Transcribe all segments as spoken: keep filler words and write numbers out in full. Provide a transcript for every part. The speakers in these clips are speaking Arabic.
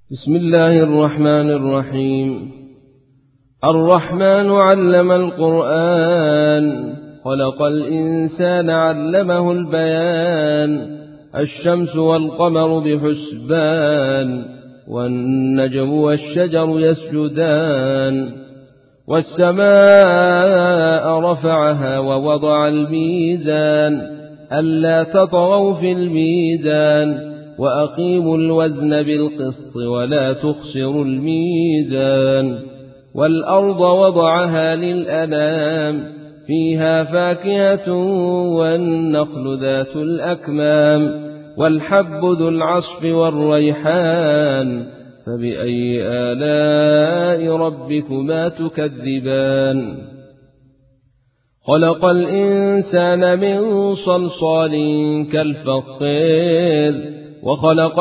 بسم الله الرحمن الرحيم. الرحمن علم القرآن، خلق الإنسان علمه البيان. الشمس والقمر بحسبان، والنجم والشجر يسجدان. والسماء رفعها ووضع الميزان، ألا تطغوا في الميزان. وأقيموا الوزن بالقسط ولا تخسروا الميزان. والأرض وضعها للأنام، فيها فاكهة والنخل ذات الأكمام. والحب ذو العصف والريحان، فبأي آلاء ربكما تكذبان. خلق الإنسان من صلصال كالفخار، وخلق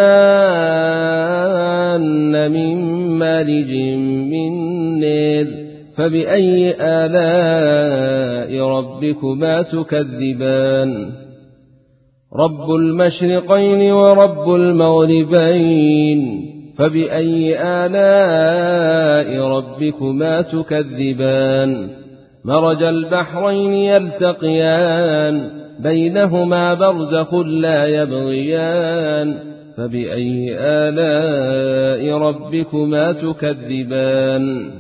الجان من مارج من نار. فبأي آلاء ربكما تكذبان. رب المشرقين ورب المغربين، فبأي آلاء ربكما تكذبان. مرج البحرين يلتقيان، بينهما برزخ لا يبغيان. فبأي آلاء ربكما تكذبان.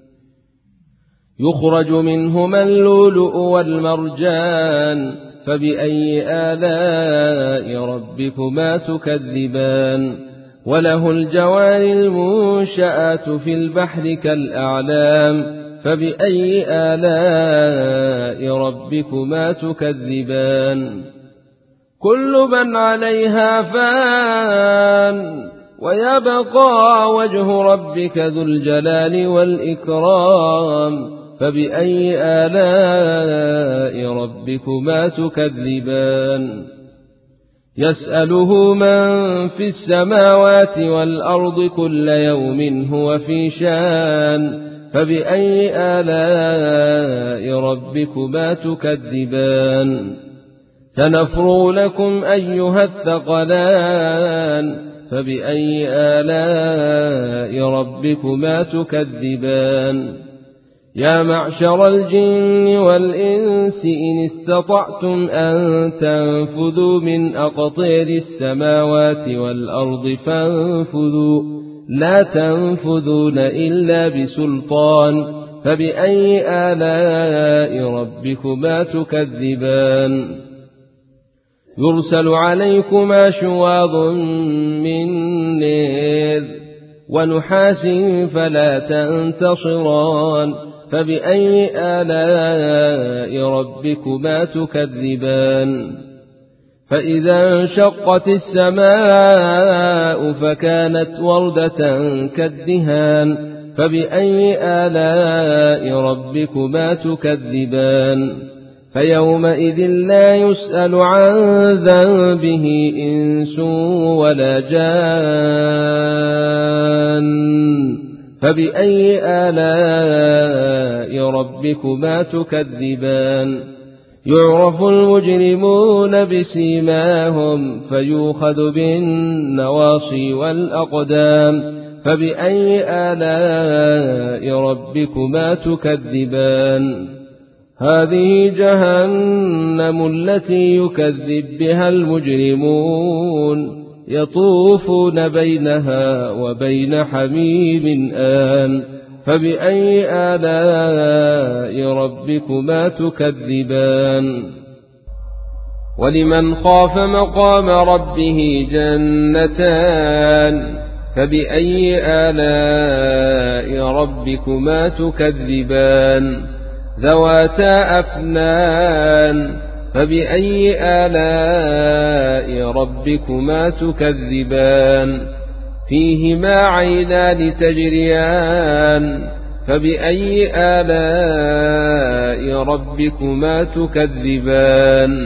يخرج منهما اللؤلؤ والمرجان، فبأي آلاء ربكما تكذبان. وله الجوار المنشآت في البحر كالأعلام، فبأي آلاء ربكما تكذبان. كل من عليها فان، ويبقى وجه ربك ذو الجلال والإكرام. فبأي آلاء ربكما تكذبان. يسأله من في السماوات والأرض كل يوم هو في شان. فبأي آلاء ربكما تكذبان. سنفرغ لكم أيها الثقلان، فبأي آلاء ربكما تكذبان. يا معشر الجن والإنس إن استطعتم أن تنفذوا من أقطار السماوات والأرض فانفذوا، لا تنفذون إلا بسلطان. فبأي آلاء ربكما تكذبان. يرسل عليكما شواظ من نار ونحاس فلا تنتصران. فبأي آلاء ربكما تكذبان. فإذا انشقت السماء فكانت وردة كالدهان. فبأي آلاء ربكما تكذبان. فيومئذ لا يسأل عن ذنبه إنس ولا جان. فبأي آلاء ربكما تكذبان. يعرف المجرمون بسيماهم، فيؤخذ بالنواصي والأقدام. فبأي آلاء ربكما تكذبان. هذه جهنم التي يكذب بها المجرمون، يطوفون بينها وبين حميم آن. فبأي آلاء ربكما تكذبان. ولمن خاف مقام ربه جنتان، فبأي آلاء ربكما تكذبان. ذواتا أفنان، فبأي آلاء ربكما تكذبان. فيهما عينان تجريان، فبأي آلاء ربكما تكذبان.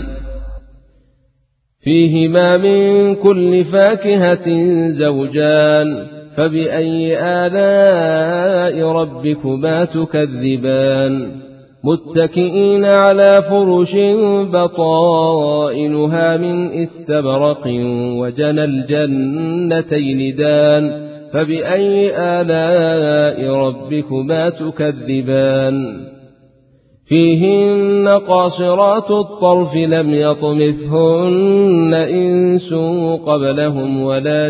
فيهما من كل فاكهة زوجان، فبأي آلاء ربكما تكذبان. متكئين على فرش بطائنها من استبرق وجنى الجنتين دان فبأي آلاء ربكما تكذبان فيهن قاصرات الطرف لم يطمثهن إنس قبلهم ولا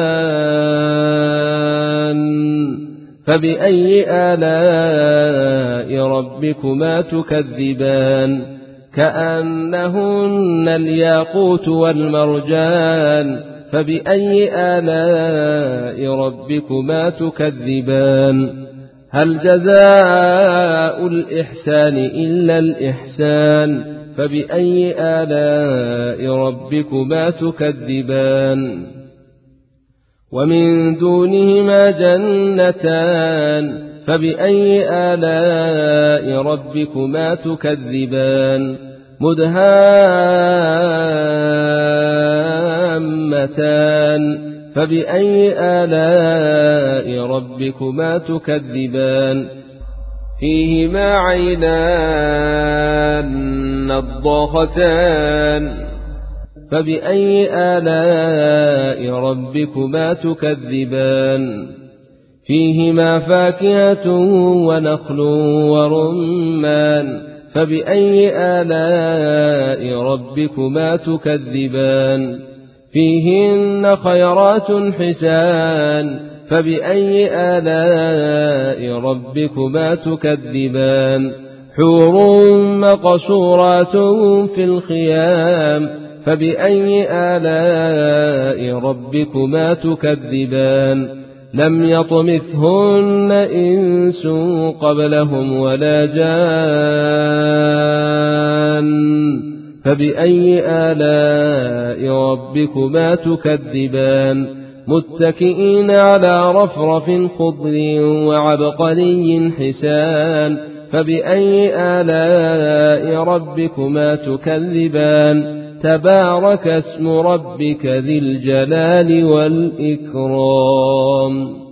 جان فبأي آلاء ربكما تكذبان كأنهن الياقوت والمرجان فبأي آلاء ربكما تكذبان هل جزاء الإحسان إلا الإحسان فبأي آلاء ربكما تكذبان ومن دونهما جنتان فبأي آلاء ربكما تكذبان مدهامتان فبأي آلاء ربكما تكذبان فيهما عينان نضاختان فبأي آلاء ربكما تكذبان فيهما فاكهة ونخل ورمان فبأي آلاء ربكما تكذبان فيهن خيرات حسان فبأي آلاء ربكما تكذبان حور مقصورات في الخيام فبأي آلاء ربكما تكذبان لم يطمثهن إنس قبلهم ولا جان فبأي آلاء ربكما تكذبان متكئين على رفرف خضر وعبقري حسان فبأي آلاء ربكما تكذبان تبارك اسم ربك ذي الجلال والإكرام